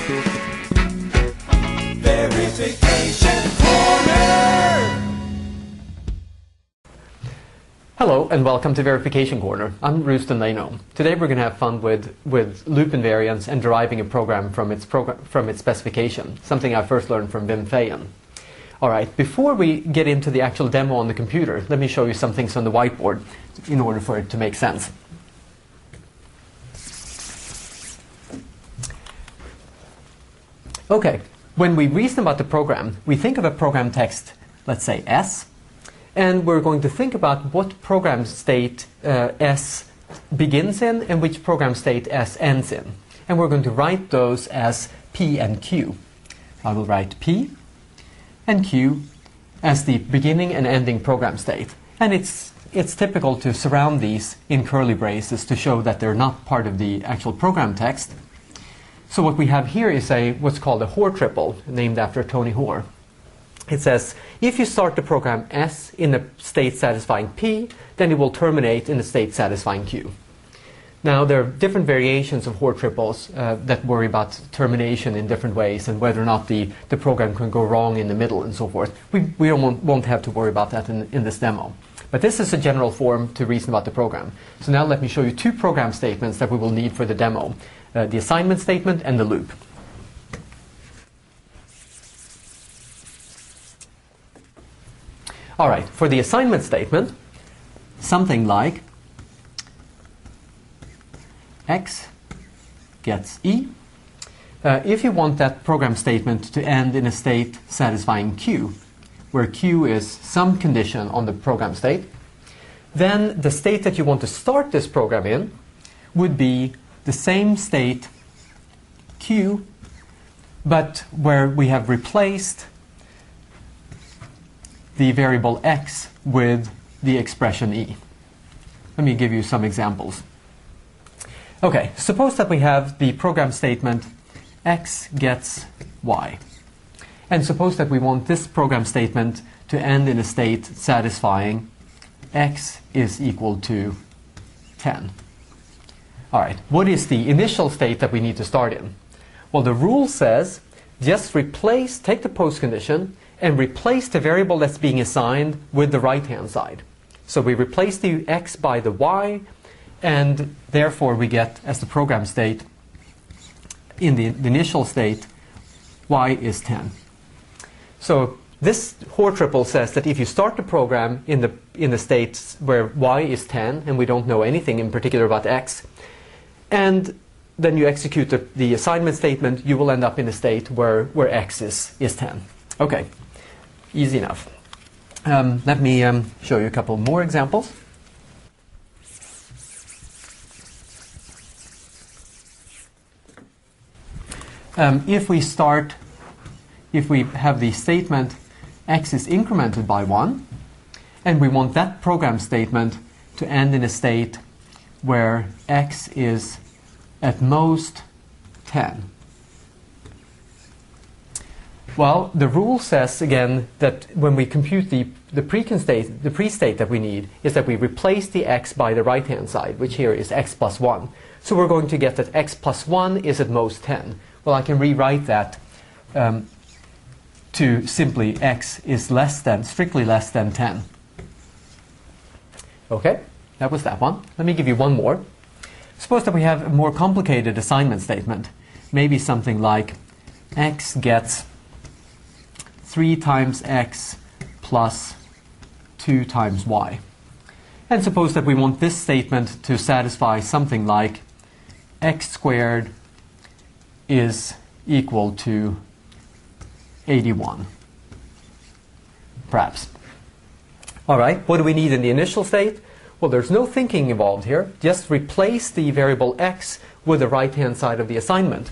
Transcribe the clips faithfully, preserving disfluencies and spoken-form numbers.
Verification Corner! Hello and welcome to Verification Corner. I'm Rustin Leno. Today we're going to have fun with, with loop invariance and deriving a program from its, program from its specification, something I first learned from Wim Feyen. Alright, before we get into the actual demo on the computer, let me show you some things on the whiteboard in order for it to make sense. Okay, when we reason about the program, we think of a program text, let's say S, and we're going to think about what program state uh, S begins in and which program state S ends in. And we're going to write those as P and Q. I will write P and Q as the beginning and ending program state. And it's, it's typical to surround these in curly braces to show that they're not part of the actual program text. So what we have here is a what's called a Hoare triple, named after Tony Hoare. It says, if you start the program S in a state satisfying P, then it will terminate in a state satisfying Q. Now, there are different variations of Hoare triples uh, that worry about termination in different ways and whether or not the, the program can go wrong in the middle and so forth. We, we don't want, won't have to worry about that in, in this demo. But this is a general form to reason about the program. So now let me show you two program statements that we will need for the demo. Uh, the assignment statement and the loop. All right, for the assignment statement, something like X gets E. Uh, if you want that program statement to end in a state satisfying Q, where Q is some condition on the program state, then the state that you want to start this program in would be the same state Q, but where we have replaced the variable X with the expression E. Let me give you some examples. Okay, suppose that we have the program statement X gets Y. And suppose that we want this program statement to end in a state satisfying X is equal to ten. All right, what is the initial state that we need to start in? Well, the rule says just replace, take the post condition and replace the variable that's being assigned with the right-hand side. So we replace the X by the Y, and therefore we get, as the program state, in the, the initial state, Y is ten. So this Hoare triple says that if you start the program in the, in the state where Y is ten, and we don't know anything in particular about X, and then you execute the, the assignment statement, you will end up in a state where, where X is, is ten. Okay, easy enough. Um, let me um, show you a couple more examples. Um, if we start, if we have the statement X is incremented by one, and we want that program statement to end in a state where X is at most ten. Well, the rule says, again, that when we compute the, the pre-con state, the pre-state that we need is that we replace the X by the right-hand side, which here is X plus one. So we're going to get that X plus one is at most ten. Well, I can rewrite that um, to simply X is less than, strictly less than ten. Okay, that was that one. Let me give you one more. Suppose that we have a more complicated assignment statement. Maybe something like X gets three times X plus two times Y. And suppose that we want this statement to satisfy something like X squared is equal to eighty-one, perhaps. All right, what do we need in the initial state? Well, there's no thinking involved here. Just replace the variable X with the right-hand side of the assignment.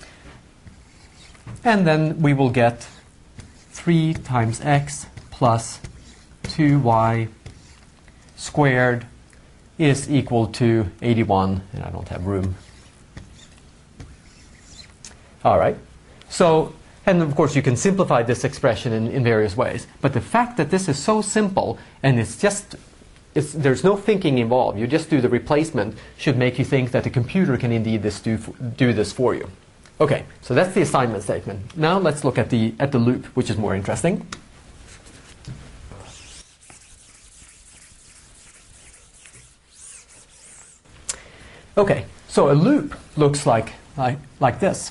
And then we will get three times X plus two Y squared is equal to eighty-one, and I don't have room. All right, so, and of course you can simplify this expression in, in various ways, but the fact that this is so simple and it's just, it's, there's no thinking involved, you just do the replacement, should make you think that the computer can indeed this do, do this for you. Okay, so that's the assignment statement. Now let's look at the, at the loop, which is more interesting. Okay, so a loop looks like, like, like this.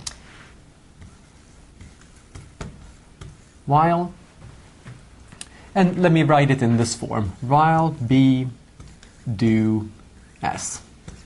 While, and let me write it in this form, while b do s.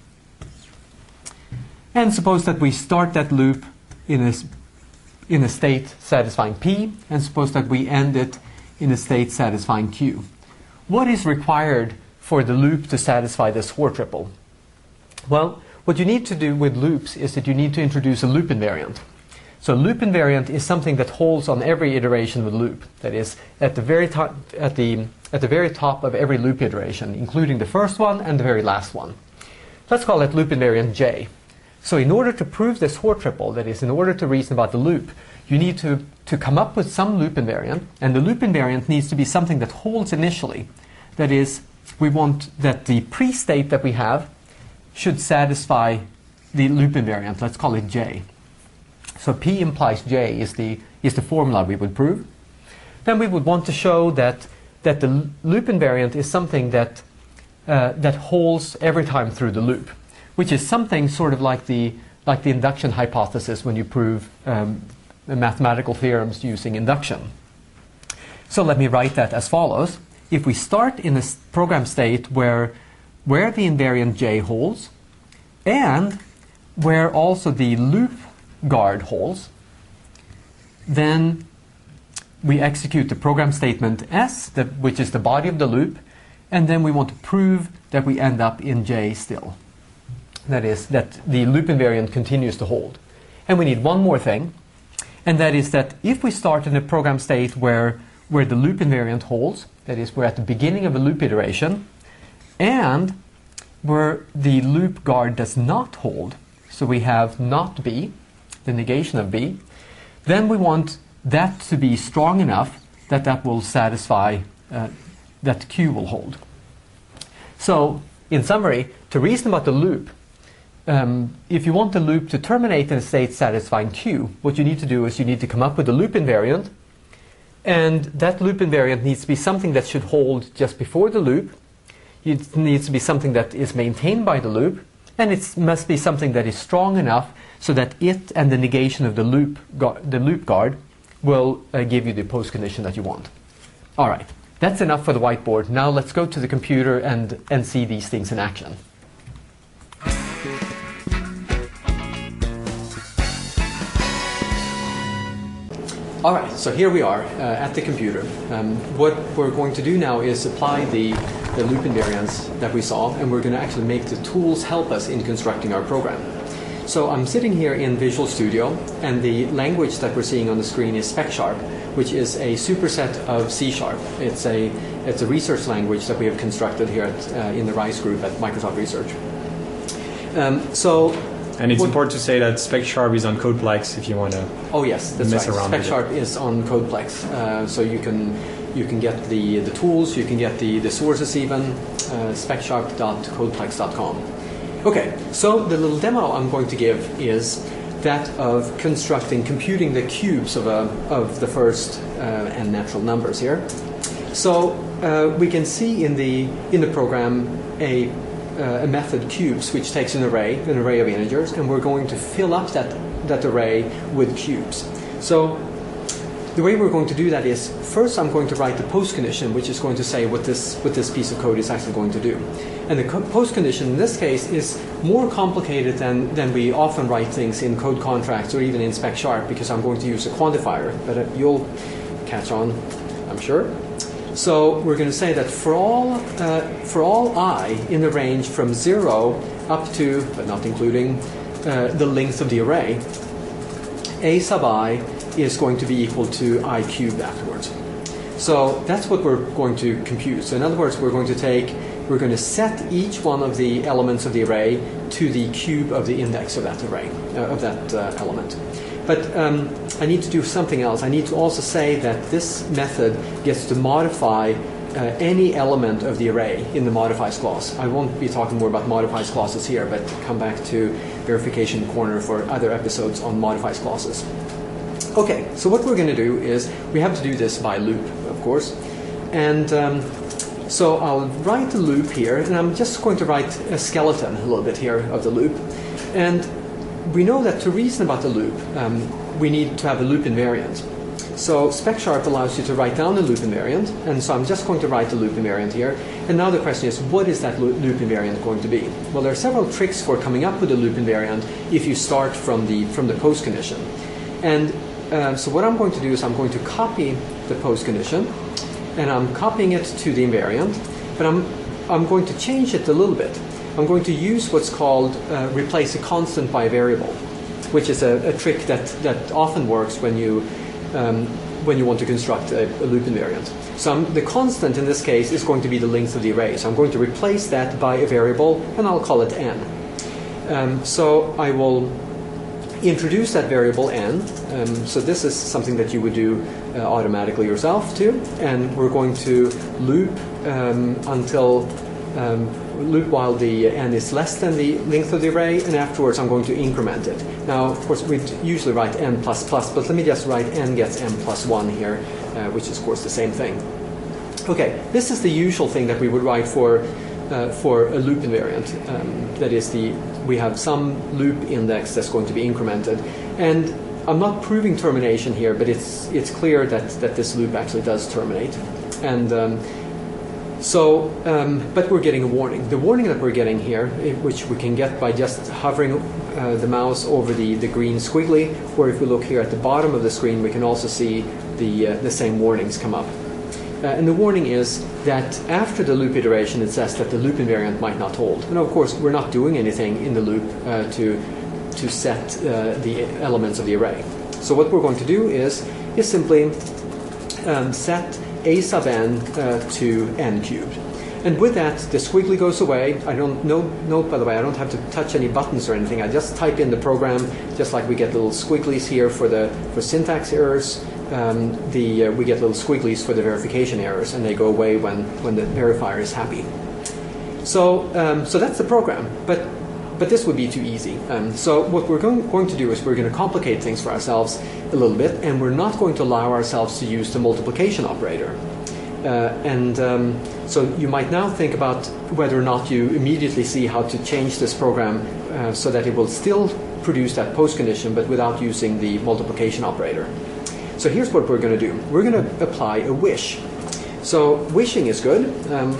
And suppose that we start that loop in a, in a state satisfying p, and suppose that we end it in a state satisfying q. What is required for the loop to satisfy this Hoare triple? Well, what you need to do with loops is that you need to introduce a loop invariant. So loop invariant is something that holds on every iteration of the loop. That is, at the very top, at the at the very top of every loop iteration, including the first one and the very last one. Let's call it loop invariant j. So in order to prove this Hoare triple, that is, in order to reason about the loop, you need to, to come up with some loop invariant, and the loop invariant needs to be something that holds initially. That is, we want that the pre-state that we have should satisfy the loop invariant. Let's call it j. So P implies j is the, is the formula we would prove. Then we would want to show that, that the loop invariant is something that, uh, that holds every time through the loop, which is something sort of like the, like the induction hypothesis when you prove um, mathematical theorems using induction. So let me write that as follows. If we start in a program state where where the invariant j holds, and where also the loop guard holds, then we execute the program statement S, that, which is the body of the loop, and then we want to prove that we end up in j still. That is, that the loop invariant continues to hold. And we need one more thing, and that is that if we start in a program state where, where the loop invariant holds, that is, we're at the beginning of a loop iteration, and where the loop guard does not hold, so we have not b, the negation of b, then we want that to be strong enough that that will satisfy, uh, that q will hold. So, in summary, to reason about the loop, um, if you want the loop to terminate in a state satisfying q, what you need to do is you need to come up with a loop invariant, and that loop invariant needs to be something that should hold just before the loop. It needs to be something that is maintained by the loop, and it must be something that is strong enough so that it and the negation of the loop, the loop guard will uh, give you the postcondition that you want. All right, that's enough for the whiteboard. Now let's go to the computer and, and see these things in action. All right, so here we are uh, at the computer. Um, what we're going to do now is apply the, the loop invariants that we saw, and we're going to actually make the tools help us in constructing our program. So I'm sitting here in Visual Studio, and the language that we're seeing on the screen is Spec Sharp, which is a superset of C Sharp. It's a, it's a research language that we have constructed here at, uh, in the RISE group at Microsoft Research. Um, so. And it's what, important to say that Spec Sharp is on CodePlex if you want to oh yes, that's mess right. around Spec with Sharp it. is on CodePlex, uh, so you can you can get the the tools, you can get the the sources even. Uh, spec sharp dot codeplex dot com. Okay, so the little demo I'm going to give is that of constructing, computing the cubes of a of the first uh, n natural numbers here. So uh, we can see in the in the program a Uh, a method cubes, which takes an array, an array of integers, and we're going to fill up that, that array with cubes. So the way we're going to do that is, first I'm going to write the post condition, which is going to say what this, what this piece of code is actually going to do. And the post condition in this case is more complicated than, than we often write things in code contracts or even in Spec Sharp, because I'm going to use a quantifier, but uh, you'll catch on, I'm sure. So we're going to say that for all uh, for all I in the range from zero up to, but not including, uh, the length of the array, a sub I is going to be equal to I cubed afterwards. So that's what we're going to compute. So in other words, we're going to take, we're going to set each one of the elements of the array to the cube of the index of that array, uh, of that uh, element. But um, I need to do something else. I need to also say that this method gets to modify uh, any element of the array in the modifies clause. I won't be talking more about modifies clauses here, but come back to verification corner for other episodes on modifies clauses. Okay, so what we're going to do is we have to do this by loop, of course. And um, so I'll write a loop here, and I'm just going to write a skeleton a little bit here of the loop. And we know that to reason about the loop, um, we need to have a loop invariant. So SpecSharp allows you to write down a loop invariant, and so I'm just going to write a loop invariant here. And now the question is, what is that loop invariant going to be? Well, there are several tricks for coming up with a loop invariant if you start from the from the post condition. And uh, so what I'm going to do is I'm going to copy the post condition, and I'm copying it to the invariant, but I'm I'm going to change it a little bit. I'm going to use what's called uh, replace a constant by a variable, which is a, a trick that that often works when you Um, when you want to construct a, a loop invariant. So I'm, the constant in this case is going to be the length of the array. So I'm going to replace that by a variable, and I'll call it n. Um, so I will introduce that variable n. Um, so this is something that you would do uh, automatically yourself too. And we're going to loop um, until um, loop while the n is less than the length of the array, and afterwards I'm going to increment it. Now, of course, we'd usually write n plus plus, but let me just write n gets n plus one here, uh, which is, of course, the same thing. Okay, this is the usual thing that we would write for uh, for a loop invariant. Um, that is, the we have some loop index that's going to be incremented, and I'm not proving termination here, but it's it's clear that that this loop actually does terminate, and. Um, So, um, but we're getting a warning. The warning that we're getting here, which we can get by just hovering uh, the mouse over the, the green squiggly, or if we look here at the bottom of the screen, we can also see the, uh, the same warnings come up. Uh, and the warning is that after the loop iteration, it says that the loop invariant might not hold. And of course, we're not doing anything in the loop uh, to, to set uh, the elements of the array. So what we're going to do is, is simply um, set a sub n uh, to n cubed. And with that, the squiggly goes away. I don't know, note, by the way, I don't have to touch any buttons or anything. I just type in the program, just like we get little squigglies here for the for syntax errors. Um, the uh, we get little squigglies for the verification errors, and they go away when when the verifier is happy. So um, so that's the program. But But this would be too easy. Um, so what we're going, going to do is we're going to complicate things for ourselves a little bit, and we're not going to allow ourselves to use the multiplication operator. Uh, and um, so you might now think about whether or not you immediately see how to change this program uh, so that it will still produce that post condition, but without using the multiplication operator. So here's what we're going to do. We're going to apply a wish. So wishing is good. Um,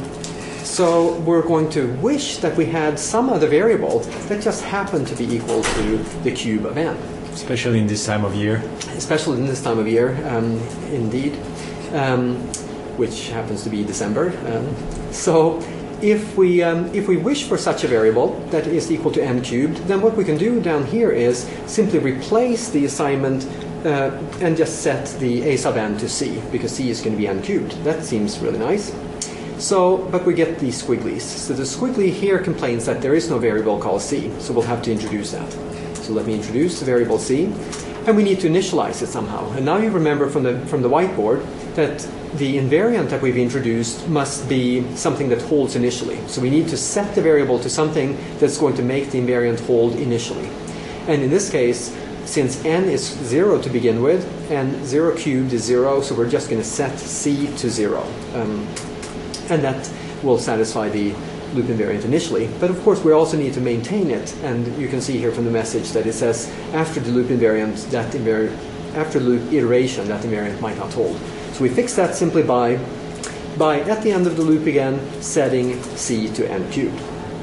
So we're going to wish that we had some other variable that just happened to be equal to the cube of n. Especially in this time of year. Especially in this time of year, um, indeed, um, which happens to be December. Um, so if we, um, if we wish for such a variable that is equal to n cubed, then what we can do down here is simply replace the assignment uh, and just set the a sub n to c, because c is going to be n cubed. That seems really nice. So, but we get these squigglies. So the squiggly here complains that there is no variable called c, so we'll have to introduce that. So let me introduce the variable c, and we need to initialize it somehow. And now you remember from the from the whiteboard that the invariant that we've introduced must be something that holds initially. So we need to set the variable to something that's going to make the invariant hold initially. And in this case, since n is zero to begin with, and zero cubed is zero, so we're just going to set c to zero. Um, And that will satisfy the loop invariant initially. But of course, we also need to maintain it. And you can see here from the message that it says after the loop invariant, that invariant, after the loop iteration, that invariant might not hold. So we fix that simply by, by at the end of the loop again, setting c to n cubed.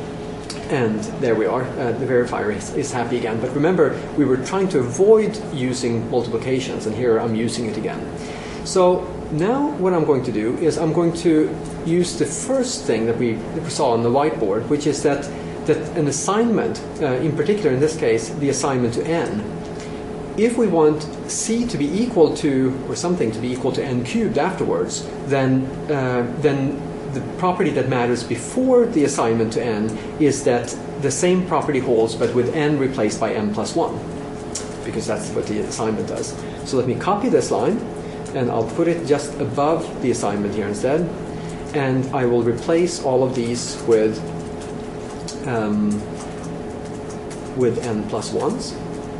And there we are. Uh, the verifier is, is happy again. But remember, we were trying to avoid using multiplications, and here I'm using it again. So now what I'm going to do is I'm going to use the first thing that we, that we saw on the whiteboard, which is that, that an assignment, uh, in particular in this case, the assignment to n, if we want c to be equal to, or something to be equal to n cubed afterwards, then, uh, then the property that matters before the assignment to n is that the same property holds, but with n replaced by n plus one, because that's what the assignment does. So let me copy this line, and I'll put it just above the assignment here instead. and I will replace all of these with um, with n plus ones.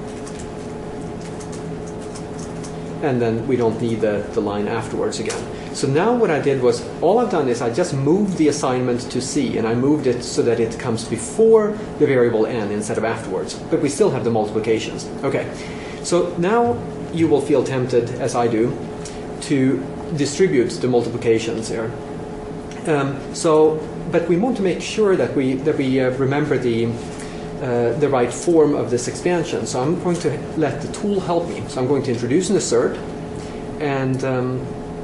And then we don't need the, the line afterwards again. So now what I did was, all I've done is I just moved the assignment to C, and I moved it so that it comes before the variable n instead of afterwards. But we still have the multiplications. Okay, so now you will feel tempted, as I do, to distribute the multiplications here. Um, so, but we want to make sure that we that we uh, remember the uh, the right form of this expansion. So I'm going to let the tool help me. So I'm going to introduce an assert, and um,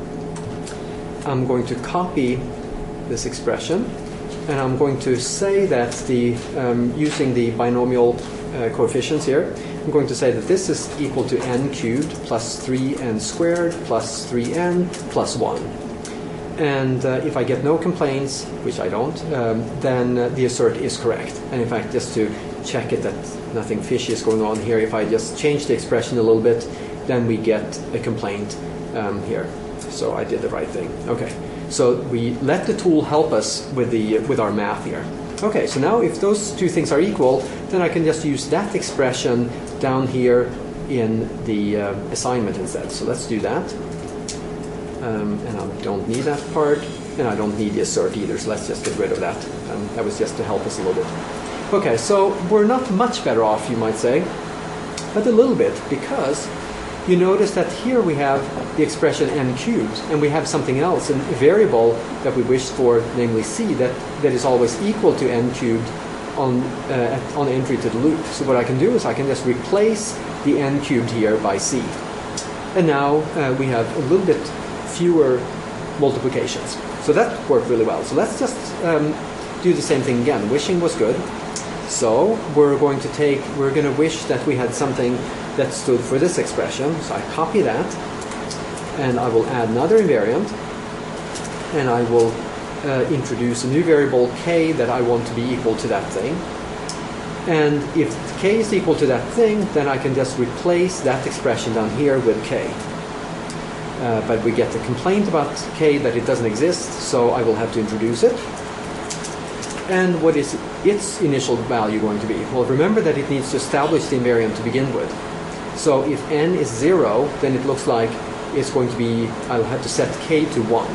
I'm going to copy this expression, and I'm going to say that the um, using the binomial uh, coefficients here, I'm going to say that this is equal to n cubed plus three n squared plus three n plus one. And uh, if I get no complaints, which I don't, um, then uh, the assert is correct. And in fact, just to check it that nothing fishy is going on here, if I just change the expression a little bit, then we get a complaint um, here. So I did the right thing. Okay, so we let the tool help us with the with our math here. Okay, so now if those two things are equal, then I can just use that expression down here in the uh, assignment instead. So let's do that. Um, and I don't need that part, and I don't need the assert either, so let's just get rid of that. Um, that was just to help us a little bit. Okay, so we're not much better off, you might say, but a little bit, because you notice that here we have the expression n cubed, and we have something else, a variable that we wished for, namely c, that, that is always equal to n cubed on, uh, at, on entry to the loop. So what I can do is I can just replace the n cubed here by c. And now uh, we have a little bit fewer multiplications. So that worked really well. So let's just um, do the same thing again. Wishing was good. So we're going to take, we're going to wish that we had something that stood for this expression. So I copy that, and I will add another invariant, and I will uh, introduce a new variable k that I want to be equal to that thing. And if k is equal to that thing, then I can just replace that expression down here with k. Uh, but we get the complaint about k that it doesn't exist, so I will have to introduce it. And what is its initial value going to be? Well, remember that it needs to establish the invariant to begin with. So if n is zero, then it looks like it's going to be, I'll have to set k to one.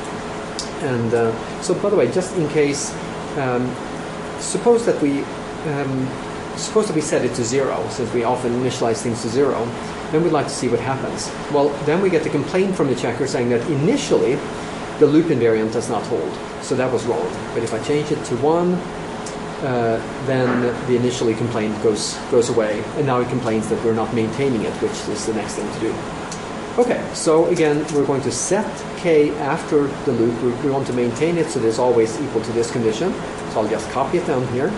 And uh, so, by the way, just in case, um, suppose that we um, suppose that we set it to zero, since we often initialize things to zero, then we'd like to see what happens. Well, then we get the complaint from the checker saying that initially the loop invariant does not hold. So that was wrong. But if I change it to one, uh, then the initially complaint goes goes away, and now it complains that we're not maintaining it, which is the next thing to do. Okay, so again, we're going to set k after the loop. We, we want to maintain it so that it's always equal to this condition. So I'll just copy it down here.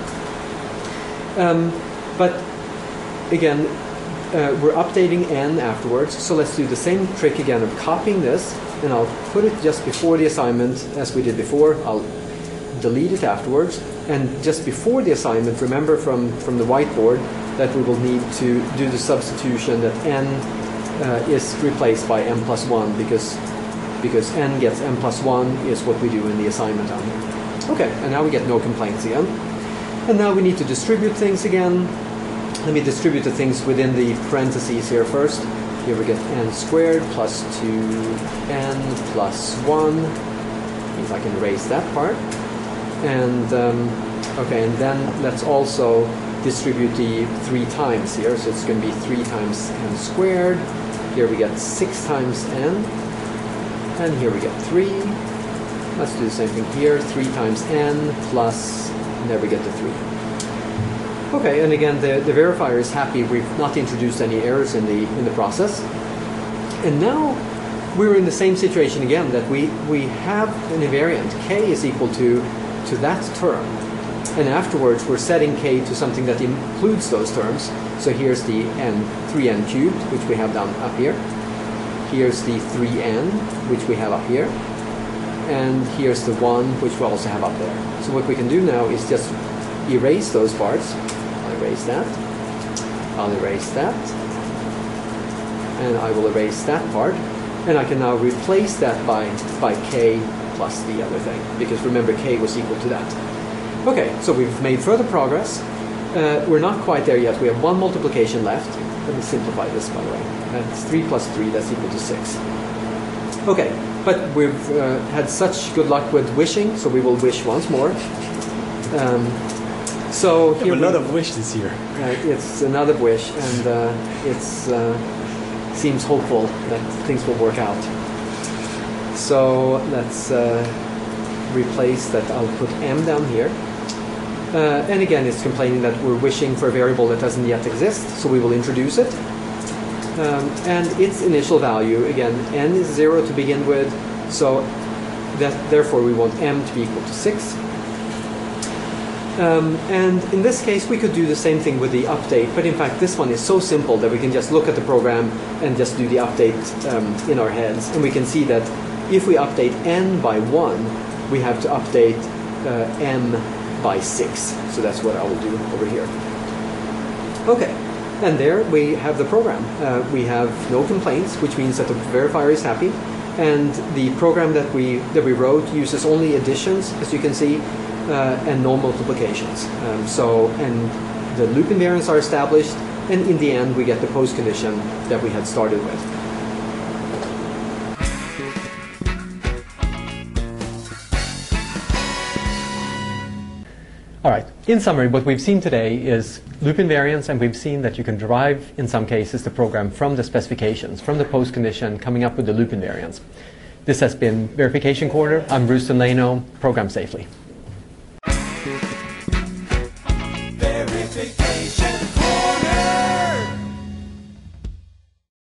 Um, but again, uh, we're updating n afterwards, so let's do the same trick again of copying this, and I'll put it just before the assignment as we did before. I'll delete it afterwards, and just before the assignment, remember from, from the whiteboard that we will need to do the substitution that n uh, is replaced by n plus one, because, because n gets n plus one is what we do in the assignment down here. Okay, and now we get no complaints again. And now we need to distribute things again. Let me distribute the things within the parentheses here first. Here we get n squared plus two n plus one. Means I can erase that part. And um, okay, and then let's also distribute the three times here. So it's going to be three times n squared. Here we get six times n. And here we get three. Let's do the same thing here. three times n plus, and there we get the three. Okay, and again, the, the verifier is happy we've not introduced any errors in the in the process. And now we're in the same situation again, that we, we have an invariant. K is equal to, to that term. And afterwards, we're setting k to something that includes those terms. So here's the n, three n cubed, which we have down up here. Here's the three n, which we have up here. And here's the one, which we also have up there. So what we can do now is just erase those parts. I'll erase that. I'll erase that. And I will erase that part. And I can now replace that by, by k plus the other thing, because remember k was equal to that. Okay, so we've made further progress. Uh, we're not quite there yet. We have one multiplication left. Let me simplify this, by the way. That's three plus three, that's equal to six. Okay, but we've uh, had such good luck with wishing, so we will wish once more. Um, so We here have a lot we- of wish this year. uh, it's another wish, and uh, it's uh, seems hopeful that things will work out. So let's uh, replace that. I'll put m down here. Uh, and again, it's complaining that we're wishing for a variable that doesn't yet exist, so we will introduce it. Um, and its initial value, again, n is zero to begin with, so that therefore we want m to be equal to six. Um, and in this case, we could do the same thing with the update, but in fact, this one is so simple that we can just look at the program and just do the update um, in our heads. And we can see that if we update n by one, we have to update uh, m by six. So that's what I will do over here. Okay, and there we have the program. Uh, we have no complaints, which means that the verifier is happy. And the program that we, that we wrote uses only additions, as you can see, Uh, and no multiplications. Um, so, and the loop invariants are established, and in the end we get the post condition that we had started with. All right, in summary, what we've seen today is loop invariants, and we've seen that you can derive, in some cases, the program from the specifications, from the post condition, coming up with the loop invariants. This has been Verification Quarter. I'm Bruce Delano. Program safely.